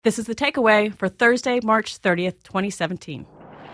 This is the takeaway for Thursday, March 30th, 2017.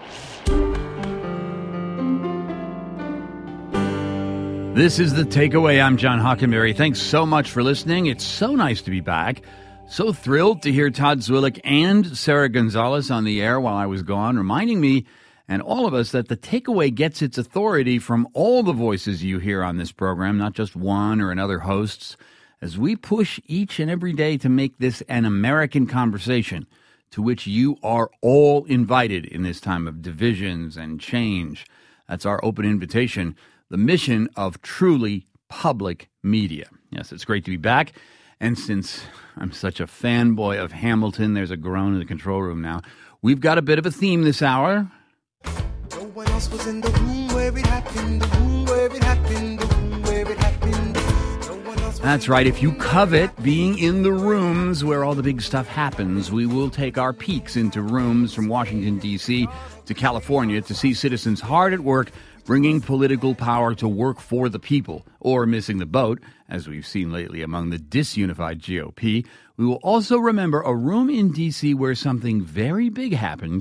This is the takeaway. I'm John Hockenberry. Thanks so much for listening. It's so nice to be back. So thrilled to hear Todd Zwillich and Sarah Gonzalez on the air while I was gone, reminding me and all of us that the takeaway gets its authority from all the voices you hear on this program, not just one or another host's, as we push each and every day to make this an American conversation to which you are all invited in this time of divisions and change. That's our open invitation. The mission of truly public media. Yes, it's great to be back. And since I'm such a fanboy of Hamilton, there's a groan in the control room now. We've got a bit of a theme this hour. No one else was in the room where it happened, the room where it happened, the room where it happened. No one else. That's right. If you covet being in the rooms where all the big stuff happens, we will take our peeks into rooms from Washington, D.C. to California to see citizens hard at work bringing political power to work for the people, or missing the boat, as we've seen lately among the disunified GOP. We will also remember a room in D.C. where something very big happened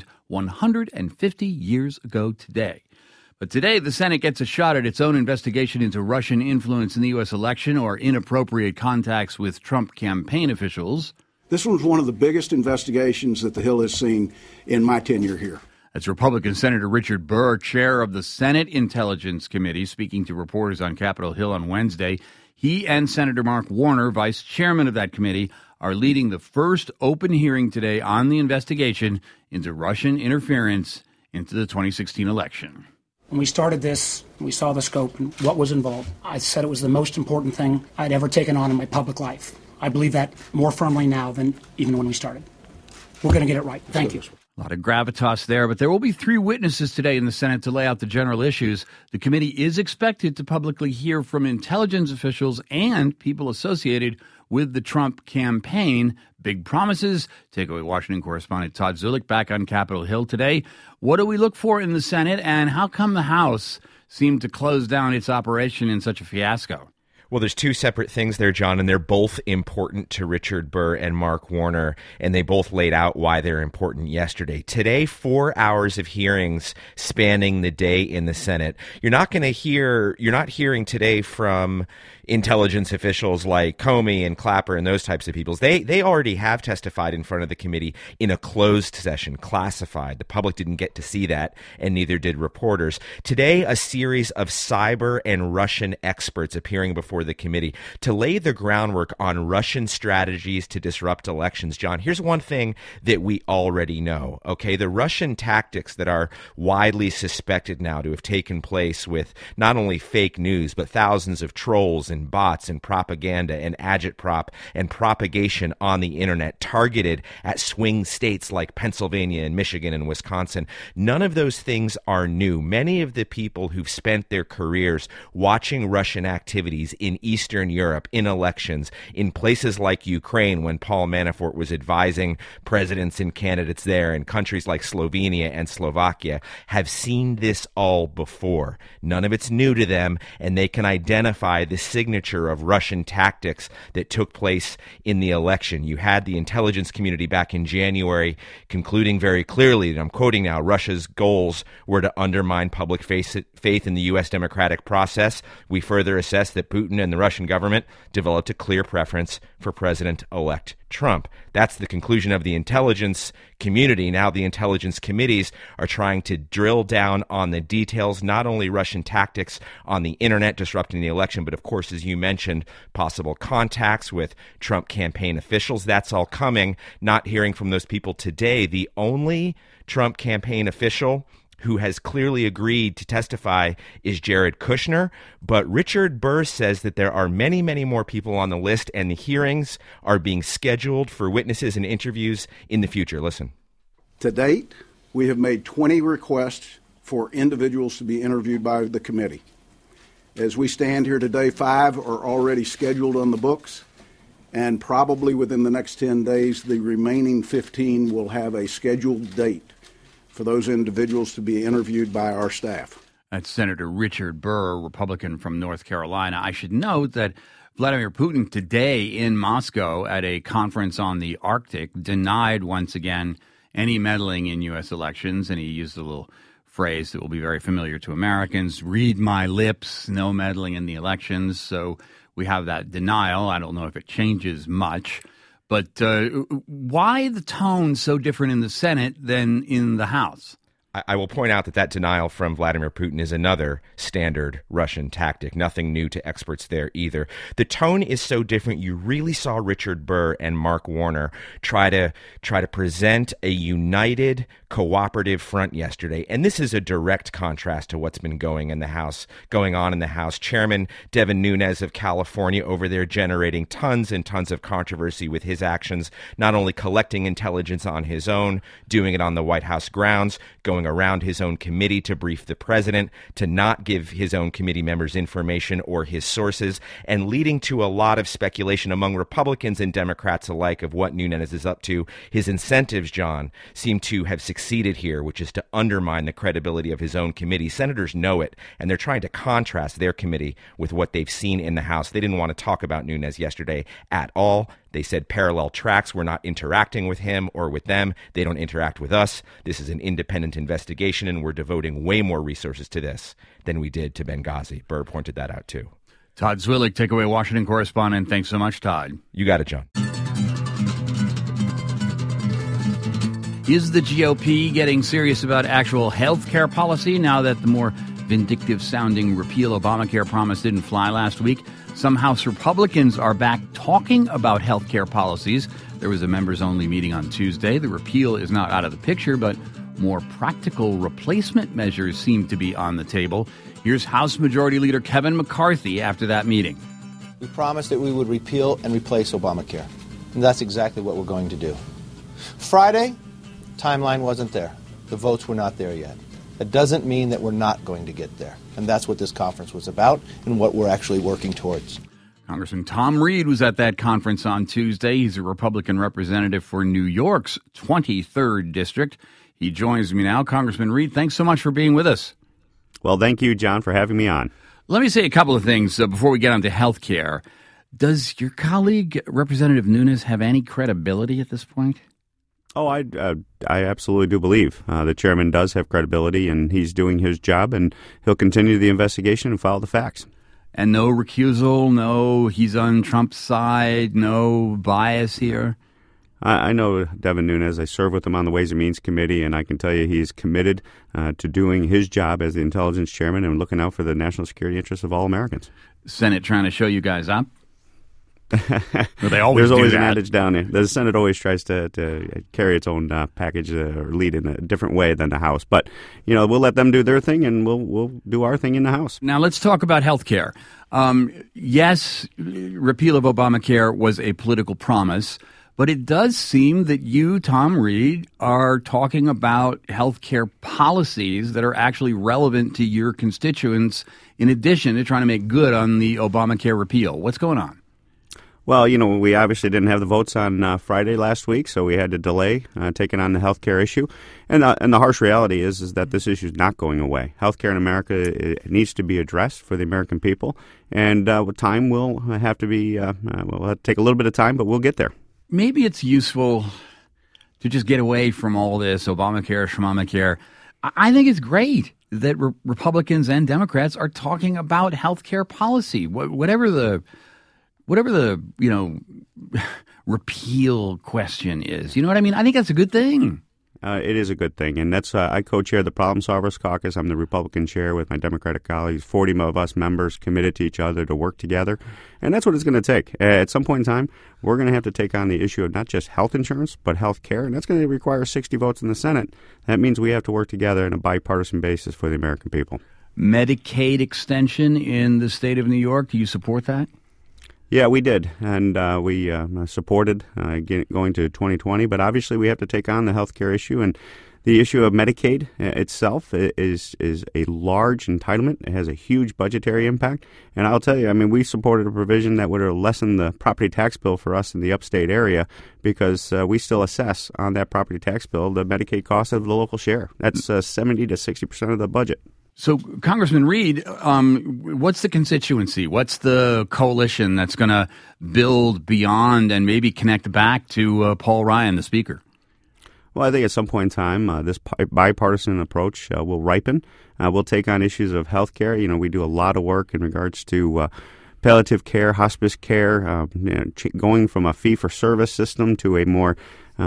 150 years ago today. But today, the Senate gets a shot at its own investigation into Russian influence in the U.S. election or inappropriate contacts with Trump campaign officials. This was one of the biggest investigations that the Hill has seen in my tenure here. That's Republican Senator Richard Burr, chair of the Senate Intelligence Committee, speaking to reporters on Capitol Hill on Wednesday. He and Senator Mark Warner, vice chairman of that committee, are leading the first open hearing today on the investigation into Russian interference into the 2016 election. When we started this, we saw the scope and what was involved. I said it was the most important thing I'd ever taken on in my public life. I believe that more firmly now than even when we started. We're going to get it right. Thank you. A lot of gravitas there, but there will be 3 witnesses today in the Senate to lay out the general issues. The committee is expected to publicly hear from intelligence officials and people associated with the Trump campaign. Big promises. Takeaway Washington correspondent Todd Zwillich back on Capitol Hill today. What do we look for in the Senate, and how come the House seemed to close down its operation in such a fiasco? Well, there's 2 separate things there, John, and they're both important to Richard Burr and Mark Warner, and they both laid out why they're important yesterday. Today, 4 hours of hearings spanning the day in the Senate. You're not hearing today from intelligence officials like Comey and Clapper and those types of people. They already have testified in front of the committee in a closed session, classified. The public didn't get to see that, and neither did reporters. Today, a series of cyber and Russian experts appearing before the committee to lay the groundwork on Russian strategies to disrupt elections. John, here's one thing that we already know, okay? The Russian tactics that are widely suspected now to have taken place with not only fake news, but thousands of trolls and bots and propaganda and agitprop and propagation on the internet targeted at swing states like Pennsylvania and Michigan and Wisconsin. None of those things are new. Many of the people who've spent their careers watching Russian activities in Eastern Europe, in elections, in places like Ukraine when Paul Manafort was advising presidents and candidates there, in countries like Slovenia and Slovakia, have seen this all before. None of it's new to them, and they can identify the signature of Russian tactics that took place in the election. You had the intelligence community back in January concluding very clearly, and I'm quoting now, Russia's goals were to undermine public faith in the U.S. democratic process. We further assess that Putin and the Russian government developed a clear preference for President-elect Trump. That's the conclusion of the intelligence community. Now the intelligence committees are trying to drill down on the details, not only Russian tactics on the internet disrupting the election, but of course, as you mentioned, possible contacts with Trump campaign officials. That's all coming. Not hearing from those people today. The only Trump campaign official who has clearly agreed to testify is Jared Kushner. But Richard Burr says that there are many, many more people on the list, and the hearings are being scheduled for witnesses and interviews in the future. Listen. To date, we have made 20 requests for individuals to be interviewed by the committee. As we stand here today, 5 are already scheduled on the books, and probably within the next 10 days, the remaining 15 will have a scheduled date for those individuals to be interviewed by our staff. That's Senator Richard Burr, Republican from North Carolina. I should note that Vladimir Putin today in Moscow at a conference on the Arctic denied once again any meddling in U.S. elections, and he used a little phrase that will be very familiar to Americans, read my lips, no meddling in the elections. So we have that denial. I don't know if it changes much. But why the tone so different in the Senate than in the House? I will point out that denial from Vladimir Putin is another standard Russian tactic. Nothing new to experts there either. The tone is so different. You really saw Richard Burr and Mark Warner try to present a united, cooperative front yesterday. And this is a direct contrast to what's been going on in the House. Chairman Devin Nunes of California over there generating tons and tons of controversy with his actions, not only collecting intelligence on his own, doing it on the White House grounds, going around his own committee to brief the president, to not give his own committee members information or his sources, and leading to a lot of speculation among Republicans and Democrats alike of what Nunes is up to. His incentives, John, seem to have succeeded here, which is to undermine the credibility of his own committee. Senators know it, and they're trying to contrast their committee with what they've seen in the House. They didn't want to talk about Nunes yesterday at all. They said parallel tracks. We're not interacting with him or with them. They don't interact with us. This is an independent investigation, and we're devoting way more resources to this than we did to Benghazi. Burr pointed that out, too. Todd Zwillich, Takeaway Washington correspondent. Thanks so much, Todd. You got it, John. Is the GOP getting serious about actual health care policy now that the more vindictive-sounding repeal Obamacare promise didn't fly last week? Some House Republicans are back talking about health care policies. There was a members-only meeting on Tuesday. The repeal is not out of the picture, but more practical replacement measures seem to be on the table. Here's House Majority Leader Kevin McCarthy after that meeting. We promised that we would repeal and replace Obamacare, and that's exactly what we're going to do. Friday, timeline wasn't there. The votes were not there yet. That doesn't mean that we're not going to get there. And that's what this conference was about and what we're actually working towards. Congressman Tom Reed was at that conference on Tuesday. He's a Republican representative for New York's 23rd District. He joins me now. Congressman Reed, thanks so much for being with us. Well, thank you, John, for having me on. Let me say a couple of things before we get on to health care. Does your colleague, Representative Nunes, have any credibility at this point? Oh, I absolutely do believe the chairman does have credibility, and he's doing his job, and he'll continue the investigation and follow the facts. And no recusal, no he's on Trump's side, no bias here? I know Devin Nunes. I serve with him on the Ways and Means Committee, and I can tell you he's committed to doing his job as the intelligence chairman and looking out for the national security interests of all Americans. Senate trying to show you guys up? Well, they always There's always do that. an adage down there. The Senate always tries to carry its own package or lead in a different way than the House. But, we'll let them do their thing, and we'll do our thing in the House. Now, let's talk about health care. Yes, repeal of Obamacare was a political promise, but it does seem that you, Tom Reed, are talking about health care policies that are actually relevant to your constituents in addition to trying to make good on the Obamacare repeal. What's going on? Well, we obviously didn't have the votes on Friday last week, so we had to delay taking on the health care issue. And the harsh reality is that this issue is not going away. Health care in America it needs to be addressed for the American people. And with time, we'll have to we'll have to take a little bit of time, but we'll get there. Maybe it's useful to just get away from all this Obamacare, Schmamacare. I think it's great that Republicans and Democrats are talking about health care policy, whatever the repeal question is. You know what I mean? I think that's a good thing. It is a good thing, and that's I co-chair the Problem Solvers Caucus. I'm the Republican chair with my Democratic colleagues, 40 of us members committed to each other to work together, and that's what it's going to take. At some point in time, we're going to have to take on the issue of not just health insurance, but health care, and that's going to require 60 votes in the Senate. That means we have to work together on a bipartisan basis for the American people. Medicaid extension in the state of New York, do you support that? Yeah, we did, and we supported going to 2020, but obviously we have to take on the health care issue, and the issue of Medicaid itself is a large entitlement. It has a huge budgetary impact, and I'll tell you, we supported a provision that would lessen the property tax bill for us in the upstate area because we still assess on that property tax bill the Medicaid cost of the local share. That's 70 to 60% of the budget. So, Congressman Reed, what's the constituency? What's the coalition that's going to build beyond and maybe connect back to Paul Ryan, the Speaker? Well, I think at some point in time, this bipartisan approach will ripen. We'll take on issues of health care. You know, we do a lot of work in regards to palliative care, hospice care, going from a fee-for-service system to a more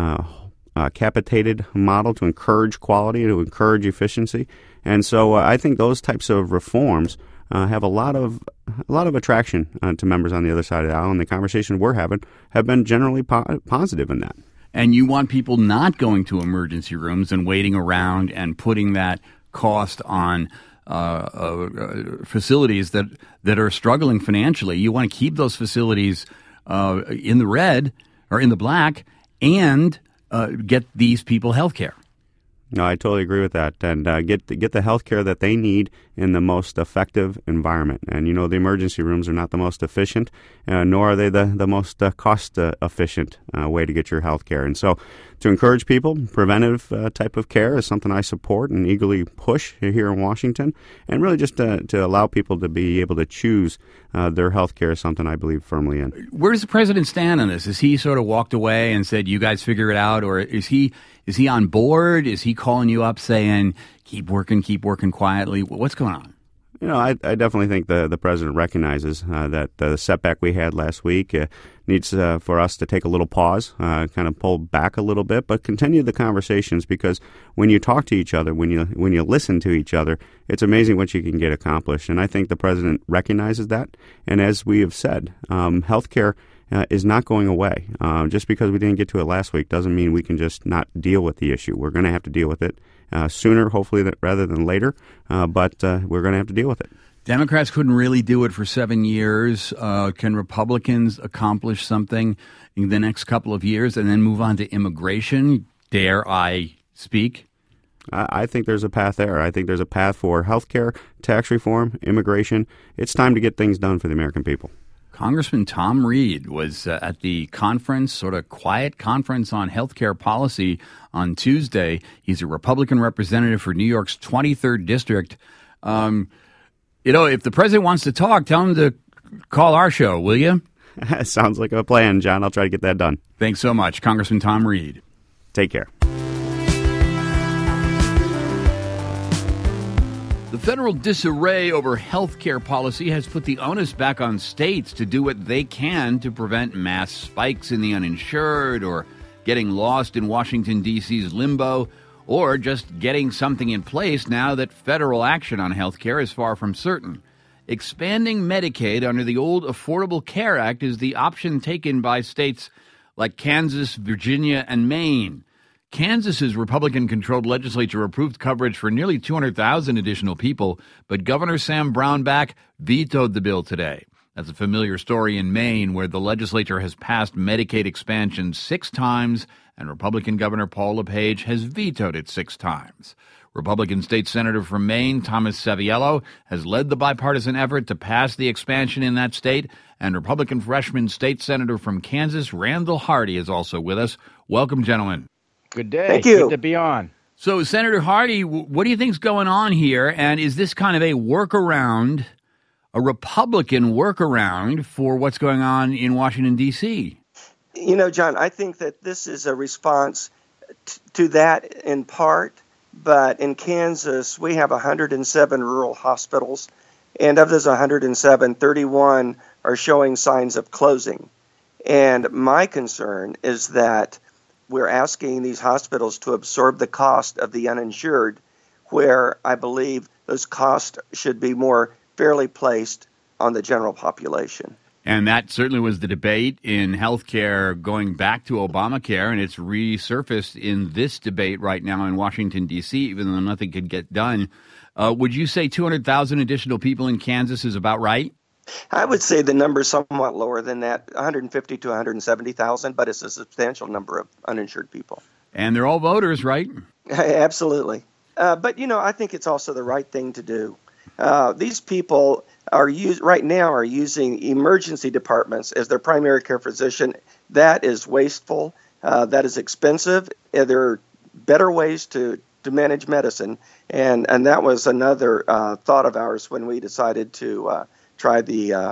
capitated model to encourage quality, to encourage efficiency. And so I think those types of reforms have a lot of attraction to members on the other side of the aisle, and the conversation we're having have been generally positive in that. And you want people not going to emergency rooms and waiting around and putting that cost on facilities that are struggling financially. You want to keep those facilities in the red or in the black and get these people health care. No, I totally agree with that, and get the health care that they need in the most effective environment. And, you know, the emergency rooms are not the most efficient, nor are they the most cost-efficient way to get your health care. And so to encourage people, preventive type of care is something I support and eagerly push here in Washington. And really just to allow people to be able to choose their health care is something I believe firmly in. Where does the president stand on this? Has he sort of walked away and said, you guys figure it out, or is he on board? Is he calling you up saying, keep working quietly? What's going on? You know, I definitely think the president recognizes that the setback we had last week needs for us to take a little pause, kind of pull back a little bit, but continue the conversations, because when you talk to each other, when you listen to each other, it's amazing what you can get accomplished. And I think the president recognizes that. And as we have said, healthcare is not going away. Just because we didn't get to it last week doesn't mean we can just not deal with the issue. We're going to have to deal with it sooner, hopefully, rather than later, but we're going to have to deal with it. Democrats couldn't really do it for 7 years. Can Republicans accomplish something in the next couple of years and then move on to immigration? Dare I speak? I think there's a path there. I think there's a path for health care, tax reform, immigration. It's time to get things done for the American people. Congressman Tom Reed was at the conference, sort of quiet conference on healthcare policy on Tuesday. He's a Republican representative for New York's 23rd District. You know, if the president wants to talk, tell him to call our show, will you? Sounds like a plan, John. I'll try to get that done. Thanks so much, Congressman Tom Reed. Take care. The federal disarray over health care policy has put the onus back on states to do what they can to prevent mass spikes in the uninsured, or getting lost in Washington, D.C.'s limbo, or just getting something in place now that federal action on health care is far from certain. Expanding Medicaid under the old Affordable Care Act is the option taken by states like Kansas, Virginia, and Maine. Kansas's Republican-controlled legislature approved coverage for nearly 200,000 additional people, but Governor Sam Brownback vetoed the bill today. That's a familiar story in Maine, where the legislature has passed Medicaid expansion 6 times, and Republican Governor Paul LePage has vetoed it 6 times. Republican State Senator from Maine, Thomas Saviello, has led the bipartisan effort to pass the expansion in that state, and Republican freshman State Senator from Kansas, Randall Hardy, is also with us. Welcome, gentlemen. Good day. Thank you. Good to be on. So, Senator Hardy, what do you think's going on here? And is this kind of a workaround, a Republican workaround for what's going on in Washington, D.C.? You know, John, I think that this is a response to that in part. But in Kansas, we have 107 rural hospitals. And of those 107, 31 are showing signs of closing. And my concern is that we're asking these hospitals to absorb the cost of the uninsured, where I believe those costs should be more fairly placed on the general population. And that certainly was the debate in healthcare going back to Obamacare, and it's resurfaced in this debate right now in Washington, D.C., even though nothing could get done. Would you say 200,000 additional people in Kansas is about right? I would say the number is somewhat lower than that, 150 to 170,000, but it's a substantial number of uninsured people. And they're all voters, right? Absolutely. But, you know, I think it's also the right thing to do. These people are right now are using emergency departments as their primary care physician. That is wasteful. That is expensive. There are better ways to to manage medicine, and that was another thought of ours when we decided to try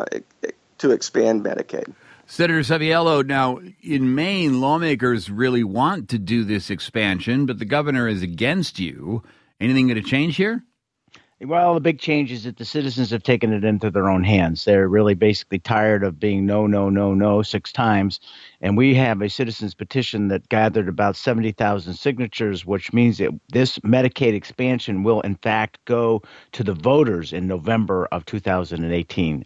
to expand Medicaid. Senator Saviello, now in Maine, lawmakers really want to do this expansion, but the governor is against you. Anything going to change here? Well, the big change is that the citizens have taken it into their own hands. They're really basically tired of being no 6 times. And we have a citizens petition that gathered about 70,000 signatures, which means that this Medicaid expansion will, in fact, go to the voters in November of 2017,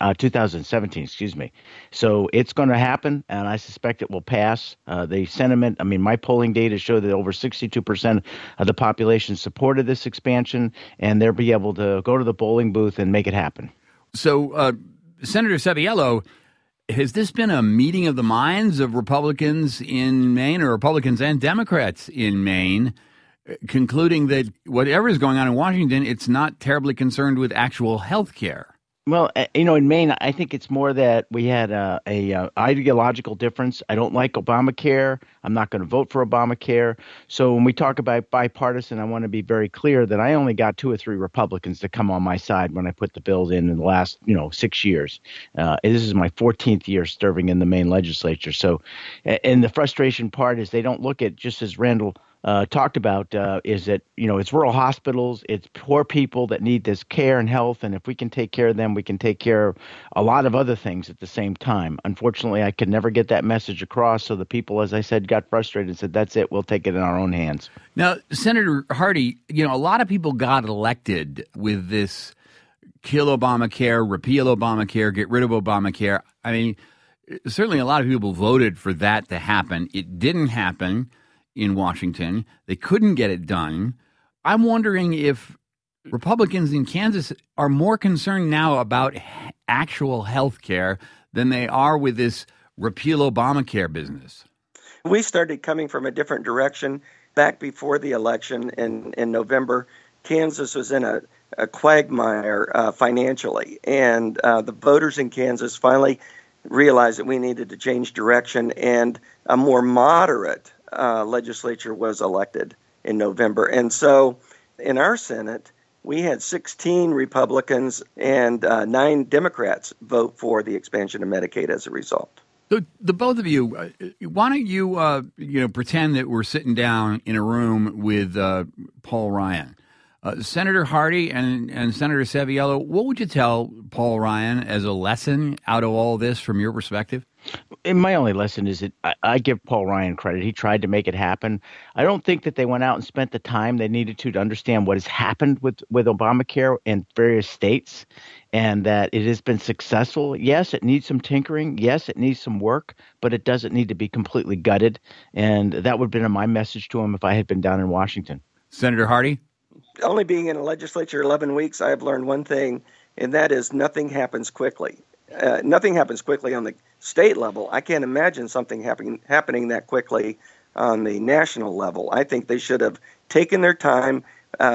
excuse me. So it's going to happen, and I suspect it will pass. The sentiment, my polling data show that over 62% of the population supported this expansion, and they'll be able to go to the polling booth and make it happen. So, Senator Saviello, has this been a meeting of the minds of Republicans in Maine, or Republicans and Democrats in Maine, concluding that whatever is going on in Washington, it's not terribly concerned with actual health care? Well, in Maine, I think it's more that we had a ideological difference. I don't like Obamacare. I'm not going to vote for Obamacare. So when we talk about bipartisan, I want to be very clear that I only got 2 or 3 Republicans to come on my side when I put the bills in the last, 6 years. This is my 14th year serving in the Maine legislature. So, and the frustration part is they don't look at, just as Randall talked about, is that, it's rural hospitals, it's poor people that need this care and health, and if we can take care of them, we can take care of a lot of other things at the same time. Unfortunately, I could never get that message across, so the people, as I said, got frustrated and said, that's it, we'll take it in our own hands. Now, Senator Hardy, a lot of people got elected with this kill Obamacare, repeal Obamacare, get rid of Obamacare. Certainly a lot of people voted for that to happen. It didn't happen in Washington. They couldn't get it done. I'm wondering if Republicans in Kansas are more concerned now about actual health care than they are with this repeal Obamacare business. We started coming from a different direction back before the election in November. Kansas was in a quagmire financially, and the voters in Kansas finally realized that we needed to change direction, and a more moderate legislature was elected in November. And so in our Senate, we had 16 Republicans and 9 Democrats vote for the expansion of Medicaid as a result. So the both of you, why don't you, pretend that we're sitting down in a room with Paul Ryan. Senator Hardy and Senator Saviello, what would you tell Paul Ryan as a lesson out of all this from your perspective? And my only lesson is that I give Paul Ryan credit. He tried to make it happen. I don't think that they went out and spent the time they needed to understand what has happened with Obamacare in various states, and that it has been successful. Yes, it needs some tinkering. Yes, it needs some work, but it doesn't need to be completely gutted. And that would have been my message to him if I had been down in Washington. Senator Hardy? Only being in a legislature 11 weeks, I have learned one thing, and that is nothing happens quickly. Nothing happens quickly on the state level. I can't imagine something happening that quickly on the national level. I think they should have taken their time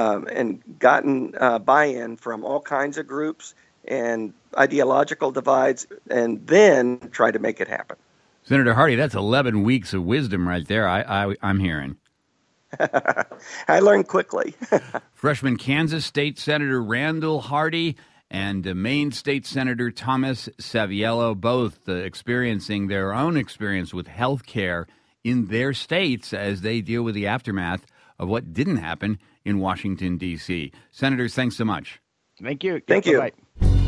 and gotten buy-in from all kinds of groups and ideological divides, and then try to make it happen. Senator Hardy, that's 11 weeks of wisdom right there, I'm hearing. I learned quickly. Freshman Kansas State Senator Randall Hardy and Maine State Senator Thomas Saviello, both experiencing their own experience with health care in their states as they deal with the aftermath of what didn't happen in Washington, D.C. Senators, thanks so much. Thank you. Thank you. Bye-bye.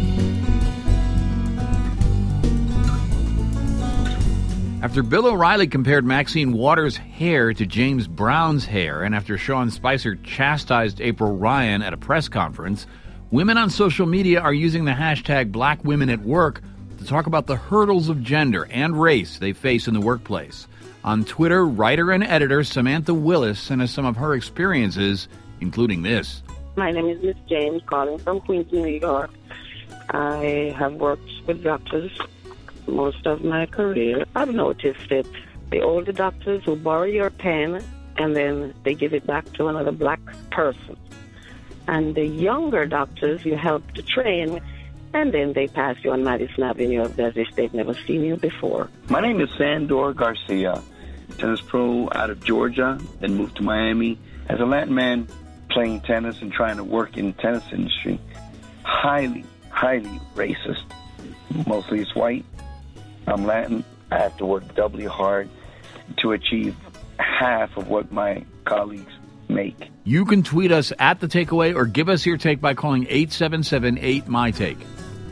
After Bill O'Reilly compared Maxine Waters' hair to James Brown's hair, and after Sean Spicer chastised April Ryan at a press conference, women on social media are using the hashtag #BlackWomenAtWork to talk about the hurdles of gender and race they face in the workplace. On Twitter, writer and editor Samantha Willis sent us some of her experiences, including this. My name is Miss James, calling from Queens, New York. I have worked with doctors most of my career. I've noticed that the older doctors who borrow your pen and then they give it back to another black person. And the younger doctors you help to train, and then they pass you on Madison Avenue as if they've never seen you before. My name is Sandor Garcia, tennis pro out of Georgia, then moved to Miami. As a Latin man, playing tennis and trying to work in the tennis industry. Highly, highly racist. Mostly it's white. I'm Latin. I have to work doubly hard to achieve half of what my colleagues make. You can tweet us at The Takeaway or give us your take by calling 877-8-MY-TAKE.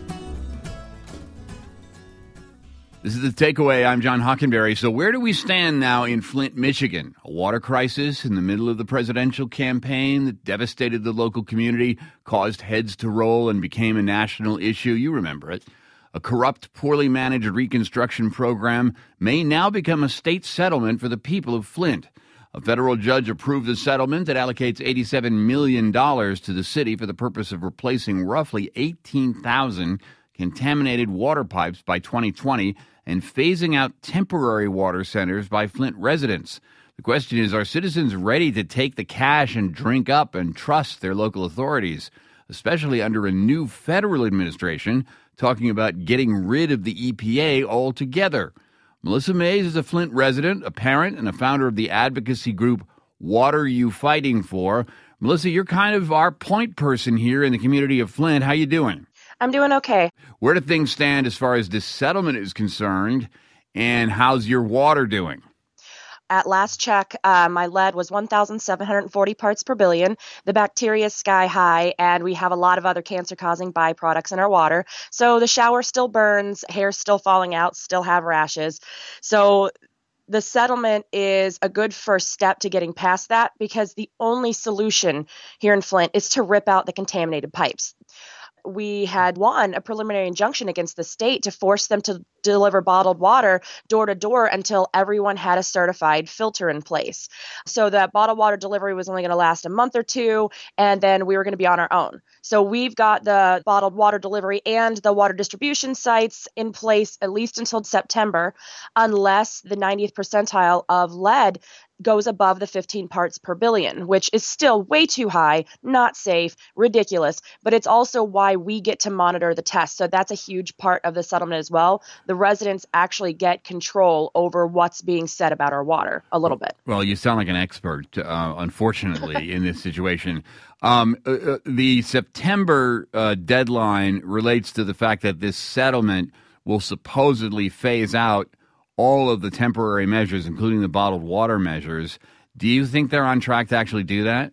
This is The Takeaway. I'm John Hockenberry. So where do we stand now in Flint, Michigan? A water crisis in the middle of the presidential campaign that devastated the local community, caused heads to roll, and became a national issue. You remember it. A corrupt, poorly managed reconstruction program may now become a state settlement for the people of Flint. A federal judge approved a settlement that allocates $87 million to the city for the purpose of replacing roughly 18,000 contaminated water pipes by 2020 and phasing out temporary water centers by Flint residents. The question is, are citizens ready to take the cash and drink up and trust their local authorities, especially under a new federal administration talking about getting rid of the EPA altogether? Melissa Mays is a Flint resident, a parent, and a founder of the advocacy group What Are You Fighting For? Melissa, you're kind of our point person here in the community of Flint. How you doing? I'm doing okay. Where do things stand as far as this settlement is concerned, and how's your water doing? At last check, my lead was 1,740 parts per billion. The bacteria is sky high, and we have a lot of other cancer-causing byproducts in our water. So the shower still burns, hair's still falling out, still have rashes. So the settlement is a good first step to getting past that, because the only solution here in Flint is to rip out the contaminated pipes. We had won a preliminary injunction against the state to force them to deliver bottled water door to door until everyone had a certified filter in place. So that bottled water delivery was only going to last a month or two, and then we were going to be on our own. So we've got the bottled water delivery and the water distribution sites in place at least until September, unless the 90th percentile of lead goes above the 15 parts per billion, which is still way too high, not safe, ridiculous, but it's also why we get to monitor the test. So that's a huge part of the settlement as well. The residents actually get control over what's being said about our water a little bit. Well, you sound like an expert, unfortunately, in this situation. The September deadline relates to the fact that this settlement will supposedly phase out all of the temporary measures, including the bottled water measures. Do you think they're on track to actually do that?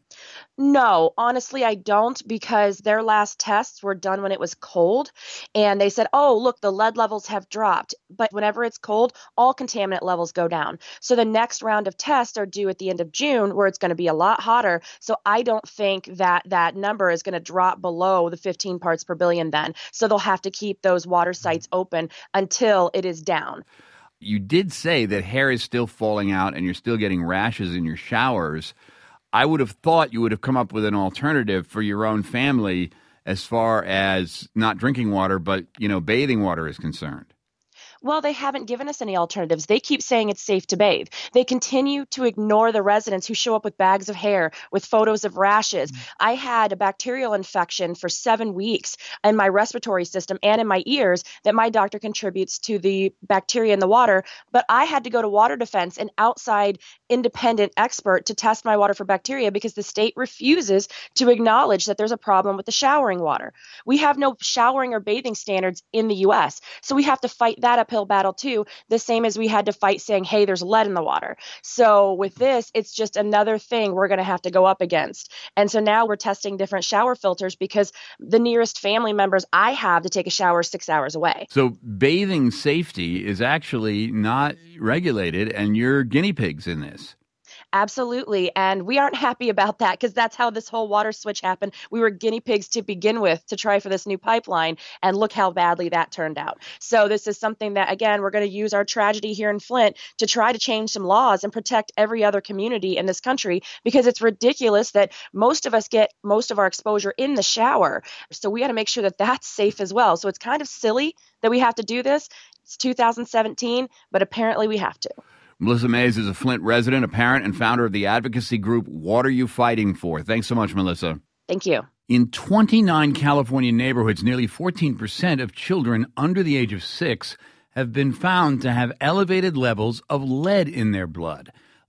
No, honestly, I don't, because their last tests were done when it was cold, and they said, oh, look, the lead levels have dropped. But whenever it's cold, all contaminant levels go down. So the next round of tests are due at the end of June, where it's going to be a lot hotter. So I don't think that that number is going to drop below the 15 parts per billion then. So they'll have to keep those water sites open until it is down. You did say that hair is still falling out and you're still getting rashes in your showers. I would have thought you would have come up with an alternative for your own family as far as not drinking water, but, bathing water is concerned. Well, they haven't given us any alternatives. They keep saying it's safe to bathe. They continue to ignore the residents who show up with bags of hair, with photos of rashes. I had a bacterial infection for 7 weeks in my respiratory system and in my ears that my doctor contributes to the bacteria in the water. But I had to go to Water Defense, an outside independent expert, to test my water for bacteria because the state refuses to acknowledge that there's a problem with the showering water. We have no showering or bathing standards in the U.S., so we have to fight that uphill battle too, the same as we had to fight saying, hey, there's lead in the water. So with this, it's just another thing we're going to have to go up against. And so now we're testing different shower filters because the nearest family members I have to take a shower 6 hours away. So bathing safety is actually not regulated, and you're guinea pigs in this. Absolutely. And we aren't happy about that because that's how this whole water switch happened. We were guinea pigs to begin with to try for this new pipeline, and look how badly that turned out. So this is something that, again, we're going to use our tragedy here in Flint to try to change some laws and protect every other community in this country, because it's ridiculous that most of us get most of our exposure in the shower. So we got to make sure that that's safe as well. So it's kind of silly that we have to do this. It's 2017, but apparently we have to. Melissa Mays is a Flint resident, a parent, and founder of the advocacy group What Are You Fighting For? Thanks so much, Melissa. Thank you. In 29 California neighborhoods, nearly 14% of children under the age of 6 have been found to have elevated levels of lead in their blood.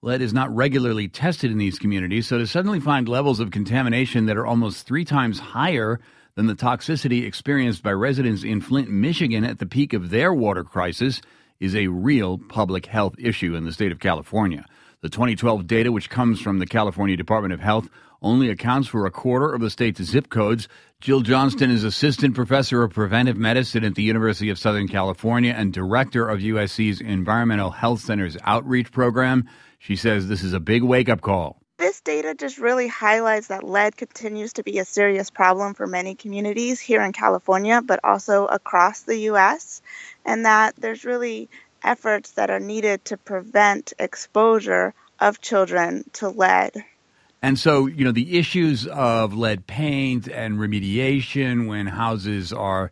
Lead is not regularly tested in these communities, so to suddenly find levels of contamination that are almost 3 times higher than the toxicity experienced by residents in Flint, Michigan at the peak of their water crisis is a real public health issue in the state of California. The 2012 data, which comes from the California Department of Health, only accounts for a quarter of the state's zip codes. Jill Johnston is assistant professor of preventive medicine at the University of Southern California and director of USC's Environmental Health Center's outreach program. She says this is a big wake-up call. This data just really highlights that lead continues to be a serious problem for many communities here in California, but also across the U.S., and that there's really efforts that are needed to prevent exposure of children to lead. And so, the issues of lead paint and remediation when houses are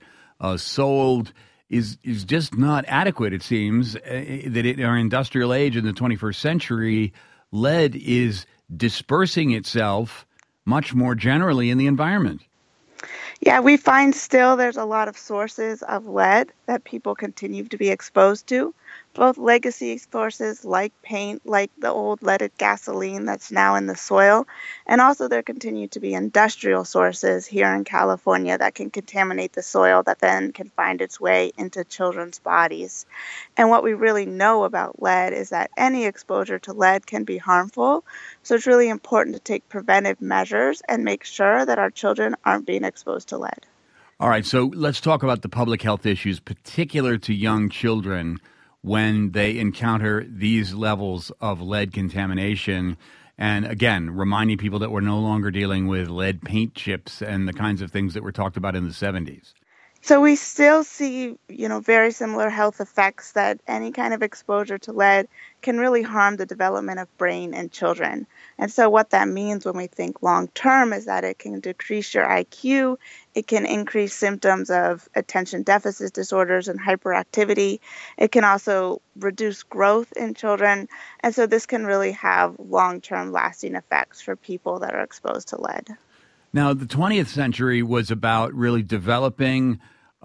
sold is just not adequate, it seems, that in our industrial age in the 21st century, lead is dispersing itself much more generally in the environment. Yeah, we find still there's a lot of sources of lead that people continue to be exposed to, both legacy sources like paint, like the old leaded gasoline that's now in the soil, and also there continue to be industrial sources here in California that can contaminate the soil that then can find its way into children's bodies. And what we really know about lead is that any exposure to lead can be harmful, so it's really important to take preventive measures and make sure that our children aren't being exposed to lead. All right, so let's talk about the public health issues particular to young children when they encounter these levels of lead contamination. And again, reminding people that we're no longer dealing with lead paint chips and the kinds of things that were talked about in the 70s. So we still see, very similar health effects that any kind of exposure to lead can really harm the development of brain in children. And so what that means when we think long term is that it can decrease your IQ, it can increase symptoms of attention deficit disorders and hyperactivity. It can also reduce growth in children. And so this can really have long-term lasting effects for people that are exposed to lead. Now, the 20th century was about really developing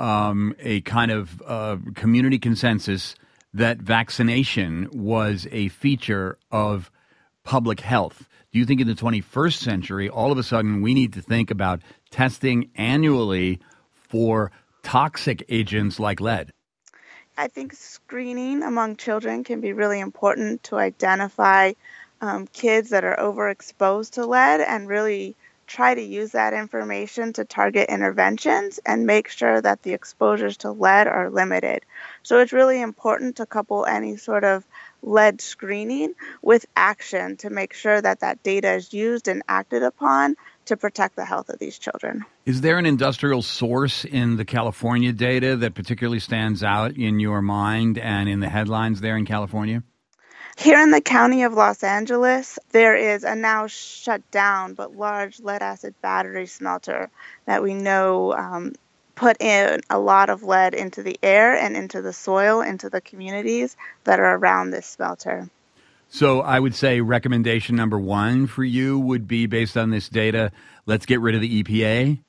a kind of community consensus that vaccination was a feature of public health. Do you think in the 21st century, all of a sudden, we need to think about testing annually for toxic agents like lead? I think screening among children can be really important to identify kids that are overexposed to lead and really try to use that information to target interventions and make sure that the exposures to lead are limited. So it's really important to couple any sort of lead screening with action to make sure that that data is used and acted upon to protect the health of these children. Is there an industrial source in the California data that particularly stands out in your mind and in the headlines there in California? Here in the county of Los Angeles, there is a now shut down but large lead-acid battery smelter that we know put in a lot of lead into the air and into the soil, into the communities that are around this smelter. So I would say recommendation number one for you would be, based on this data, let's get rid of the EPA?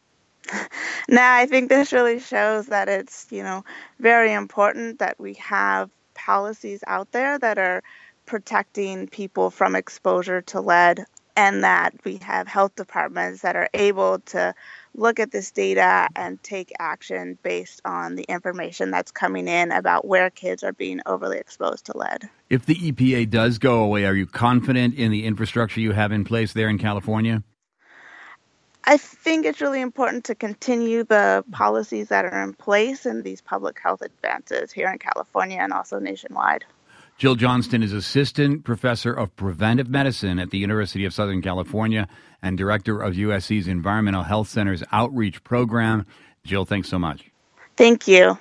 No, I think this really shows that it's, very important that we have policies out there that are protecting people from exposure to lead, and that we have health departments that are able to look at this data and take action based on the information that's coming in about where kids are being overly exposed to lead. If the EPA does go away, are you confident in the infrastructure you have in place there in California? I think it's really important to continue the policies that are in place and these public health advances here in California and also nationwide. Jill Johnston is assistant professor of preventive medicine at the University of Southern California and director of USC's Environmental Health Center's outreach program. Jill, thanks so much. Thank you.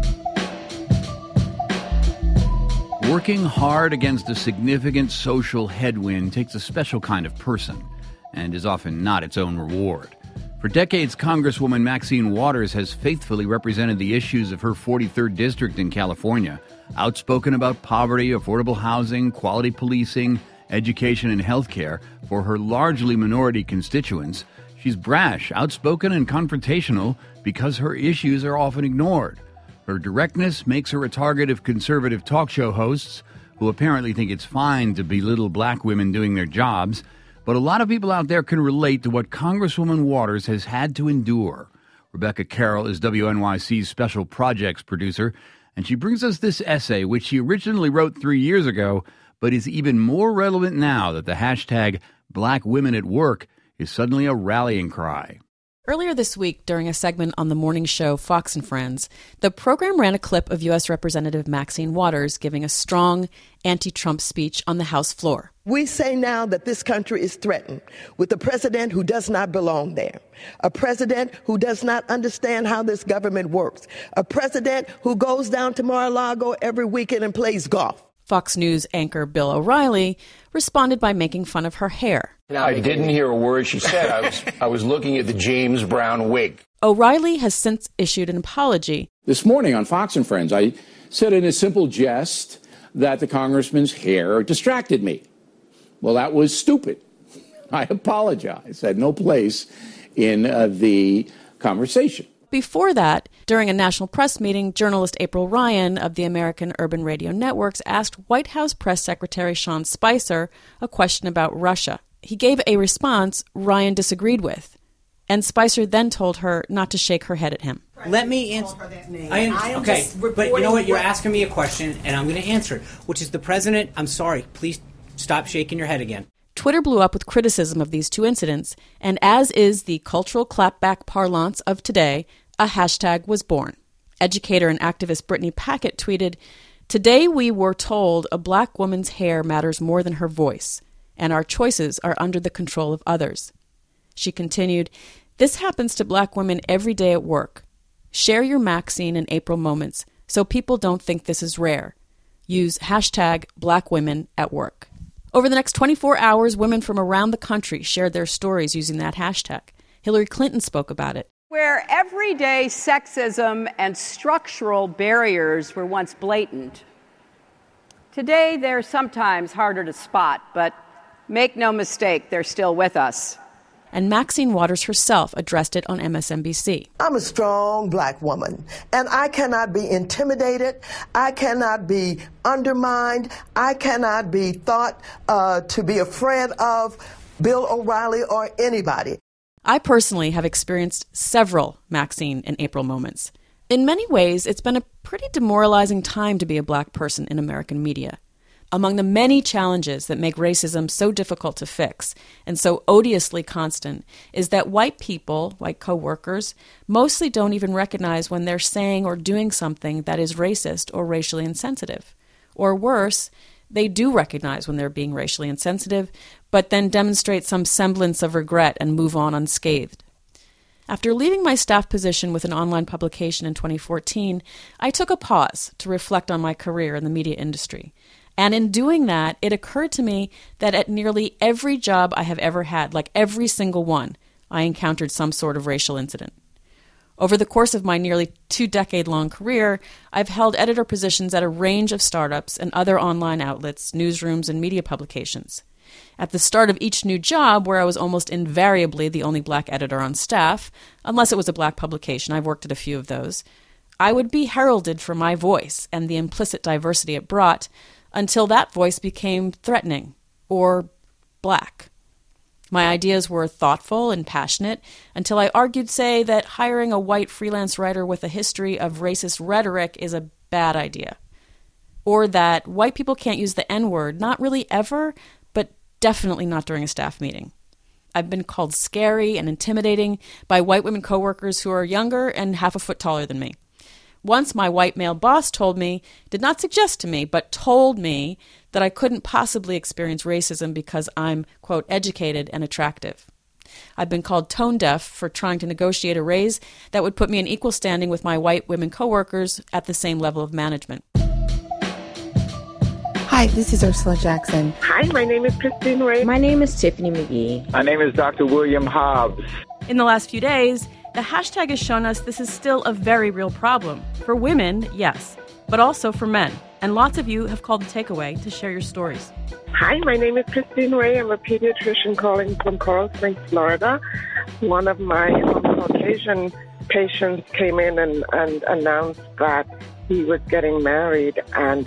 Working hard against a significant social headwind takes a special kind of person and is often not its own reward. For decades, Congresswoman Maxine Waters has faithfully represented the issues of her 43rd district in California, outspoken about poverty, affordable housing, quality policing, education, and health care for her largely minority constituents. She's brash, outspoken, and confrontational because her issues are often ignored. Her directness makes her a target of conservative talk show hosts who apparently think it's fine to belittle black women doing their jobs. But a lot of people out there can relate to what Congresswoman Waters has had to endure. Rebecca Carroll is WNYC's special projects producer, and she brings us this essay, which she originally wrote 3 years ago, but is even more relevant now that the hashtag Black Women at Work is suddenly a rallying cry. Earlier this week, during a segment on the morning show Fox and Friends, the program ran a clip of U.S. Representative Maxine Waters giving a strong anti-Trump speech on the House floor. We say now that this country is threatened with a president who does not belong there, a president who does not understand how this government works, a president who goes down to Mar-a-Lago every weekend and plays golf. Fox News anchor Bill O'Reilly responded by making fun of her hair. I didn't hear a word she said. I was looking at the James Brown wig. O'Reilly has since issued an apology. This morning on Fox and Friends, I said in a simple jest that the congressman's hair distracted me. Well, that was stupid. I apologize. Had no place in the conversation. Before that, during a national press meeting, journalist April Ryan of the American Urban Radio Networks asked White House Press Secretary Sean Spicer a question about Russia. He gave a response Ryan disagreed with, and Spicer then told her not to shake her head at him. Let me answer. Okay, but you know what? You're asking me a question, and I'm going to answer it, which is the president. I'm sorry. Please stop shaking your head again. Twitter blew up with criticism of these two incidents, and as is the cultural clapback parlance of today, a hashtag was born. Educator and activist Brittany Packett tweeted, "Today we were told a black woman's hair matters more than her voice, and our choices are under the control of others." She continued, "This happens to black women every day at work. Share your Maxine and April moments so people don't think this is rare. Use hashtag Black Women at Work." Over the next 24 hours, women from around the country shared their stories using that hashtag. Hillary Clinton spoke about it. Where everyday sexism and structural barriers were once blatant, today they're sometimes harder to spot, but make no mistake, they're still with us. And Maxine Waters herself addressed it on MSNBC. I'm a strong black woman, and I cannot be intimidated. I cannot be undermined. I cannot be thought to be a friend of Bill O'Reilly or anybody. I personally have experienced several Maxine and April moments. In many ways, it's been a pretty demoralizing time to be a black person in American media. Among the many challenges that make racism so difficult to fix and so odiously constant is that white people, white coworkers, mostly don't even recognize when they're saying or doing something that is racist or racially insensitive. Or worse, they do recognize when they're being racially insensitive, but then demonstrate some semblance of regret and move on unscathed. After leaving my staff position with an online publication in 2014, I took a pause to reflect on my career in the media industry. And in doing that, it occurred to me that at nearly every job I have ever had, like every single one, I encountered some sort of racial incident. Over the course of my nearly 2-decade-long career, I've held editor positions at a range of startups and other online outlets, newsrooms, and media publications. At the start of each new job, where I was almost invariably the only black editor on staff, unless it was a black publication, I've worked at a few of those, I would be heralded for my voice and the implicit diversity it brought, until that voice became threatening or black. My ideas were thoughtful and passionate until I argued, say, that hiring a white freelance writer with a history of racist rhetoric is a bad idea. Or that white people can't use the N-word, not really ever, but definitely not during a staff meeting. I've been called scary and intimidating by white women coworkers who are younger and half a foot taller than me. Once my white male boss did not suggest to me, but told me that I couldn't possibly experience racism because I'm, quote, educated and attractive. I've been called tone deaf for trying to negotiate a raise that would put me in equal standing with my white women coworkers at the same level of management. Hi, this is Ursula Jackson. Hi, my name is Christine Ray. My name is Tiffany McGee. My name is Dr. William Hobbs. In the last few days, the hashtag has shown us this is still a very real problem. For women, yes, but also for men. And lots of you have called the takeaway to share your stories. Hi, my name is Christine Ray. I'm a pediatrician calling from Coral Springs, Florida. One of my Caucasian patients came in and announced that he was getting married, and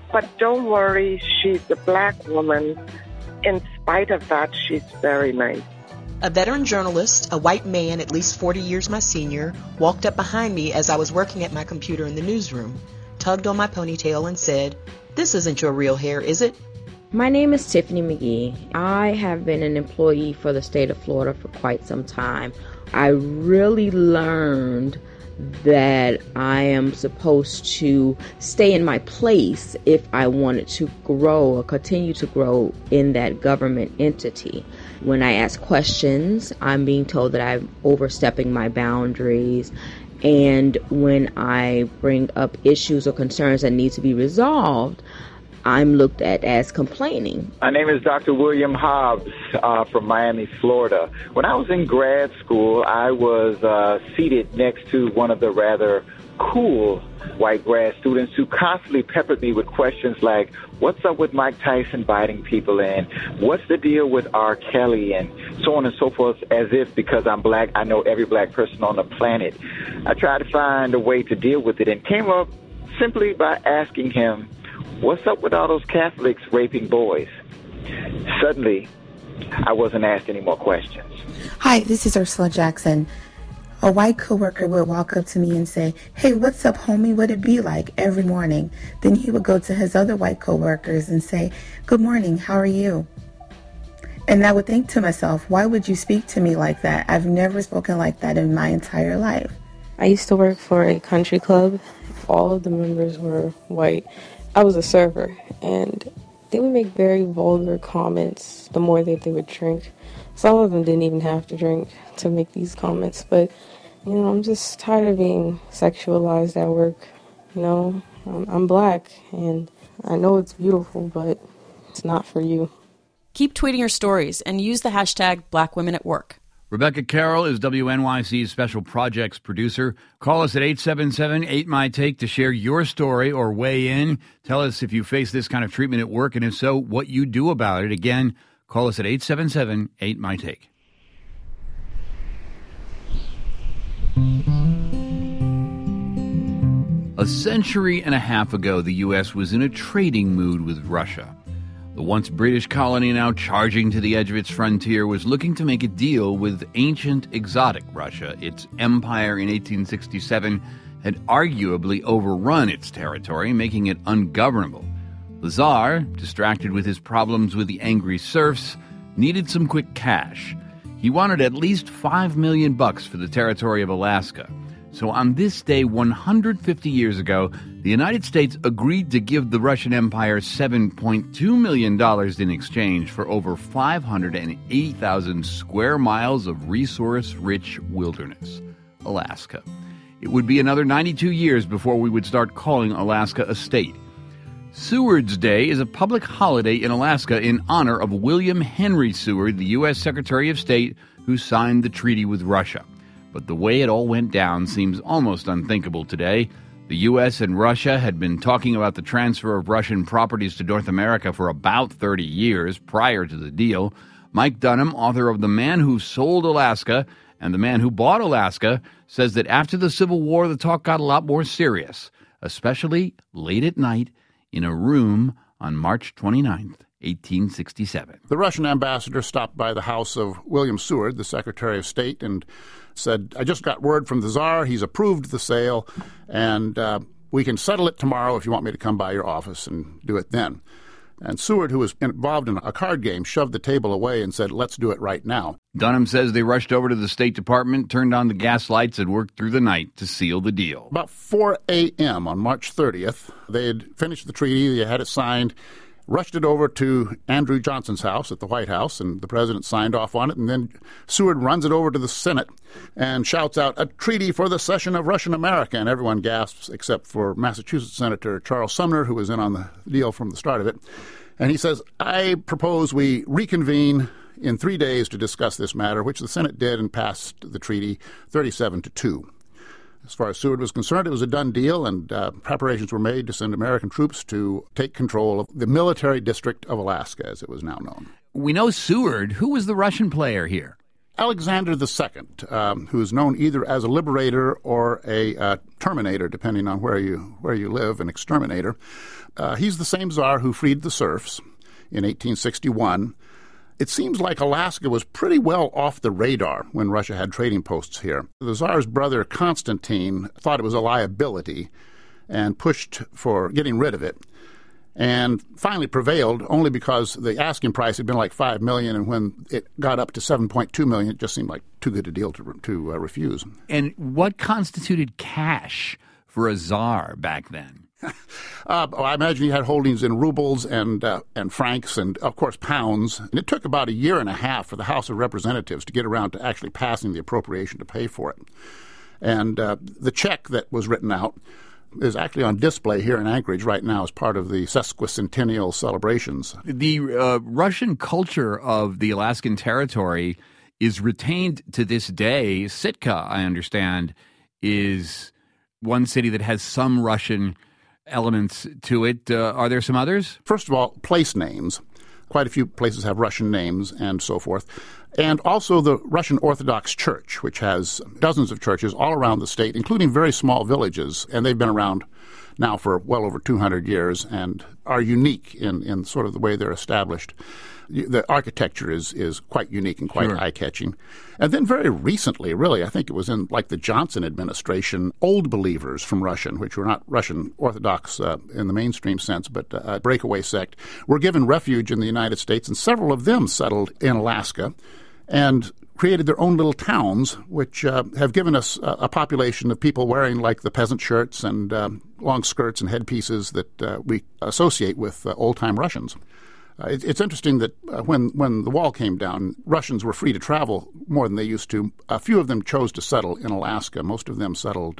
But don't worry, she's a black woman. In spite of that, she's very nice. A veteran journalist, a white man at least 40 years my senior, walked up behind me as I was working at my computer in the newsroom, tugged on my ponytail and said, "This isn't your real hair, is it?" My name is Tiffany McGee. I have been an employee for the state of Florida for quite some time. I really learned that I am supposed to stay in my place if I wanted to grow or continue to grow in that government entity. When I ask questions, I'm being told that I'm overstepping my boundaries. And when I bring up issues or concerns that need to be resolved, I'm looked at as complaining. My name is Dr. William Hobbs from Miami, Florida. When I was in grad school, I was seated next to one of the rather cool white grad students who constantly peppered me with questions like, what's up with Mike Tyson biting people, and what's the deal with R. Kelly, and so on and so forth, as if because I'm black, I know every black person on the planet. I tried to find a way to deal with it and came up simply by asking him, what's up with all those Catholics raping boys? Suddenly, I wasn't asked any more questions. Hi, this is Ursula Jackson. A white coworker would walk up to me and say, "Hey, what's up, homie? What'd it be like?" every morning. Then he would go to his other white coworkers and say, "Good morning, how are you?" And I would think to myself, why would you speak to me like that? I've never spoken like that in my entire life. I used to work for a country club. All of the members were white. I was a server, and they would make very vulgar comments the more that they would drink. Some of them didn't even have to drink to make these comments, but, I'm just tired of being sexualized at work. I'm black, and I know it's beautiful, but it's not for you. Keep tweeting your stories and use the hashtag #BlackWomenAtWork. Rebecca Carroll is WNYC's special projects producer. Call us at 877-8MY-TAKE to share your story or weigh in. Tell us if you face this kind of treatment at work, and if so, what you do about it. Again, call us at 877-8MY-TAKE. A century and a half ago, the U.S. was in a trading mood with Russia. The once British colony, now charging to the edge of its frontier, was looking to make a deal with ancient, exotic Russia. Its empire in 1867 had arguably overrun its territory, making it ungovernable. The Tsar, distracted with his problems with the angry serfs, needed some quick cash. He wanted at least $5 million for the territory of Alaska. So on this day, 150 years ago, the United States agreed to give the Russian Empire $7.2 million in exchange for over 580,000 square miles of resource-rich wilderness, Alaska. It would be another 92 years before we would start calling Alaska a state. Seward's Day is a public holiday in Alaska in honor of William Henry Seward, the U.S. Secretary of State who signed the treaty with Russia. But the way it all went down seems almost unthinkable today. The U.S. and Russia had been talking about the transfer of Russian properties to North America for about 30 years prior to the deal. Mike Dunham, author of The Man Who Sold Alaska and The Man Who Bought Alaska, says that after the Civil War, the talk got a lot more serious, especially late at night in a room on March 29th, 1867. The Russian ambassador stopped by the house of William Seward, the Secretary of State, and said, "I just got word from the Tsar. He's approved the sale, and we can settle it tomorrow if you want me to come by your office and do it then." And Seward, who was involved in a card game, shoved the table away and said, "Let's do it right now." Dunham says they rushed over to the State Department, turned on the gas lights, and worked through the night to seal the deal. About 4 a.m. on March 30th, they had finished the treaty, they had it signed, rushed it over to Andrew Johnson's house at the White House, and the president signed off on it. And then Seward runs it over to the Senate and shouts out, "A treaty for the cession of Russian America." And everyone gasps except for Massachusetts Senator Charles Sumner, who was in on the deal from the start of it. And he says, "I propose we reconvene in 3 days to discuss this matter," which the Senate did and passed the treaty 37-2. As far as Seward was concerned, it was a done deal, and preparations were made to send American troops to take control of the military district of Alaska, as it was now known. We know Seward. Who was the Russian player here? Alexander II, who is known either as a liberator or a terminator, depending on where you live, an exterminator. He's the same Tsar who freed the serfs in 1861. It seems like Alaska was pretty well off the radar when Russia had trading posts here. The Tsar's brother Constantine thought it was a liability and pushed for getting rid of it, and finally prevailed only because the asking price had been like $5 million, and when it got up to $7.2 million, it just seemed like too good a deal to refuse. And what constituted cash for a Tsar back then? I imagine he had holdings in rubles and francs and, of course, pounds. And it took about a year and a half for the House of Representatives to get around to actually passing the appropriation to pay for it. And the check that was written out is actually on display here in Anchorage right now as part of the sesquicentennial celebrations. The Russian culture of the Alaskan territory is retained to this day. Sitka, I understand, is one city that has some Russian elements to it. Are there some others? First of all, place names. Quite a few places have Russian names and so forth. And also the Russian Orthodox Church, which has dozens of churches all around the state, including very small villages. And they've been around now for well over 200 years and are unique in sort of the way they're established. The architecture is quite unique and quite eye-catching. And then very recently, really, I think it was in like the Johnson administration, Old Believers from Russian, which were not Russian Orthodox in the mainstream sense, but a breakaway sect, were given refuge in the United States, and several of them settled in Alaska and created their own little towns, which have given us a population of people wearing like the peasant shirts and long skirts and headpieces that we associate with old-time Russians. It's interesting that when the wall came down, Russians were free to travel more than they used to. A few of them chose to settle in Alaska. Most of them settled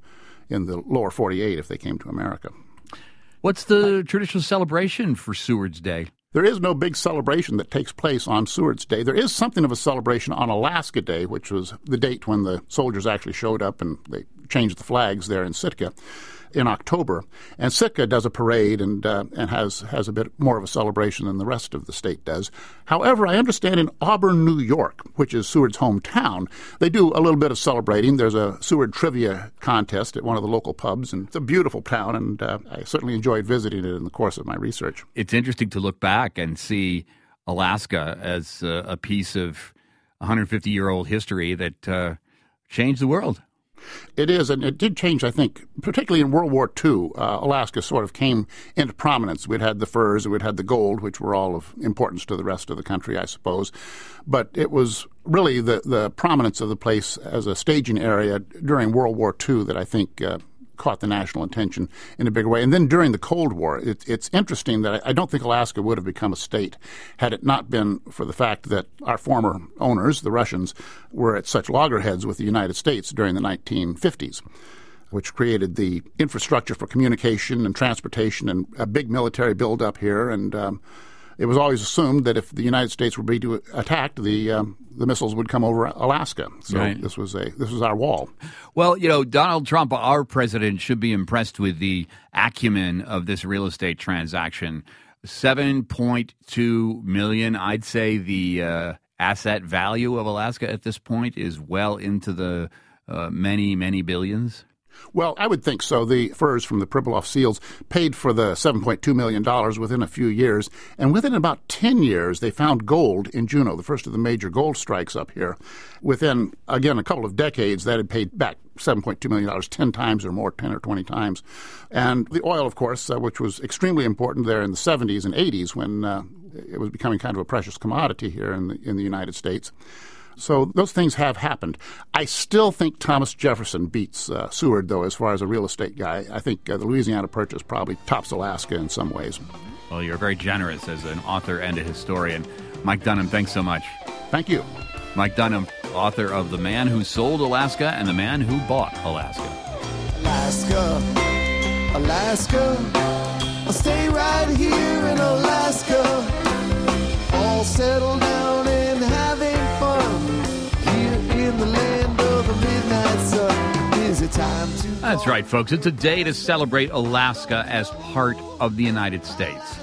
in the lower 48 if they came to America. What's the traditional celebration for Seward's Day? There is no big celebration that takes place on Seward's Day. There is something of a celebration on Alaska Day, which was the date when the soldiers actually showed up and they changed the flags there in Sitka in October. And Sitka does a parade and has a bit more of a celebration than the rest of the state does. However, I understand in Auburn, New York, which is Seward's hometown, they do a little bit of celebrating. There's a Seward trivia contest at one of the local pubs, and it's a beautiful town, and I certainly enjoyed visiting it in the course of my research. It's interesting to look back and see Alaska as a piece of 150-year-old history that changed the world. It is, and it did change, I think, particularly in World War II. Alaska sort of came into prominence. We'd had the furs, we'd had the gold, which were all of importance to the rest of the country, I suppose. But it was really the prominence of the place as a staging area during World War II that I think caught the national attention in a bigger way. And then during the Cold War, it's interesting that I don't think Alaska would have become a state had it not been for the fact that our former owners, the Russians, were at such loggerheads with the United States during the 1950s, which created the infrastructure for communication and transportation and a big military buildup here. And it was always assumed that if the United States were being attacked, the missiles would come over Alaska. So right. This was our wall. Well, you know, Donald Trump, our president, should be impressed with the acumen of this real estate transaction. $7.2 million. I'd say the asset value of Alaska at this point is well into the many, many billions. Well, I would think so. The furs from the Pribilof seals paid for the $7.2 million within a few years. And within about 10 years, they found gold in Juneau, the first of the major gold strikes up here. Within, again, a couple of decades, that had paid back $7.2 million 10 times or more, 10 or 20 times. And the oil, of course, which was extremely important there in the 70s and 80s when it was becoming kind of a precious commodity here in the United States. So those things have happened. I still think Thomas Jefferson beats Seward, though, as far as a real estate guy. I think the Louisiana Purchase probably tops Alaska in some ways. Well, you're very generous as an author and a historian. Mike Dunham, thanks so much. Thank you. Mike Dunham, author of The Man Who Sold Alaska and The Man Who Bought Alaska. Alaska, Alaska, I'll stay right here in Alaska, all settled down and having fun. In the land of the midnight sun, is it time to... That's right, folks. It's a day to celebrate Alaska as part of the United States.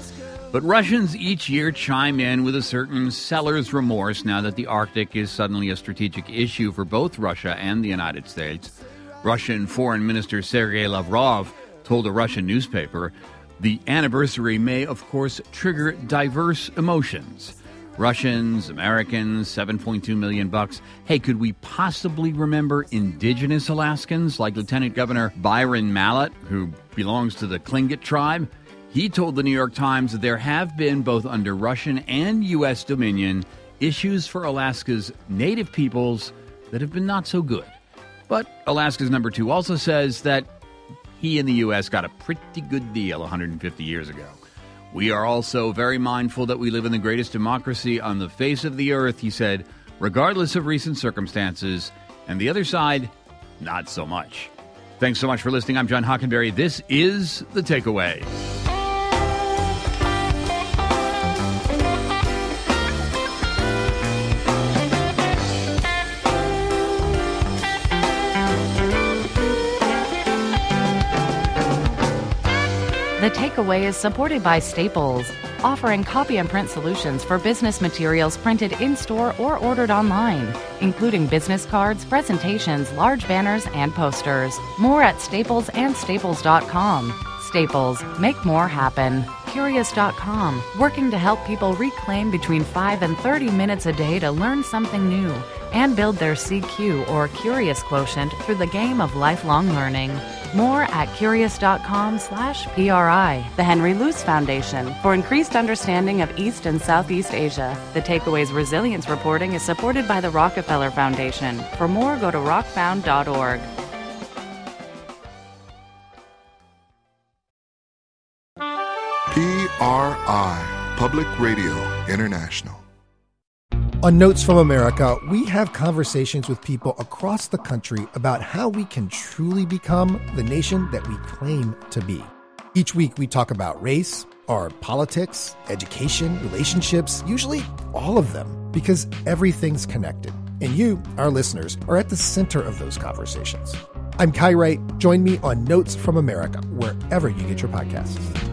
But Russians each year chime in with a certain seller's remorse now that the Arctic is suddenly a strategic issue for both Russia and the United States. Russian Foreign Minister Sergei Lavrov told a Russian newspaper, the anniversary may, of course, trigger diverse emotions. Russians, Americans, $7.2 million. Hey, could we possibly remember indigenous Alaskans like Lieutenant Governor Byron Mallett, who belongs to the Tlingit tribe? He told the New York Times that there have been, both under Russian and U.S. dominion, issues for Alaska's native peoples that have been not so good. But Alaska's number 2 also says that he and the U.S. got a pretty good deal 150 years ago. We are also very mindful that we live in the greatest democracy on the face of the earth, he said, regardless of recent circumstances. And the other side, not so much. Thanks so much for listening. I'm John Hockenberry. This is The Takeaway. The Takeaway is supported by Staples, offering copy and print solutions for business materials printed in-store or ordered online, including business cards, presentations, large banners, and posters. More at Staples and Staples.com. Staples, make more happen. Curious.com, working to help people reclaim between 5 and 30 minutes a day to learn something new and build their CQ or Curious quotient through the game of lifelong learning. More at Curious.com/PRI. The Henry Luce Foundation, for increased understanding of East and Southeast Asia. The Takeaway's resilience reporting is supported by the Rockefeller Foundation. For more, go to rockfound.org. PRI, Public Radio International. On Notes from America, we have conversations with people across the country about how we can truly become the nation that we claim to be. Each week we talk about race, or politics, education, relationships, usually all of them, because everything's connected. And you, our listeners, are at the center of those conversations. I'm Kai Wright. Join me on Notes from America, wherever you get your podcasts.